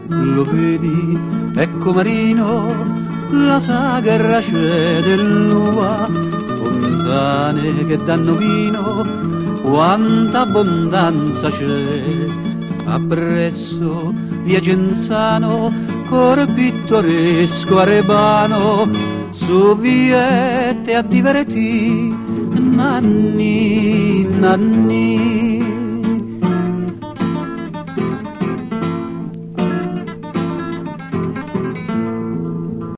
lo vedi, ecco Marino, la sagra c'è dell'ua, fontane che danno vino, quanta abbondanza c'è. Appresso via Genzano, cor pittoresco arebano, su viette a divertì, nanni, nanni.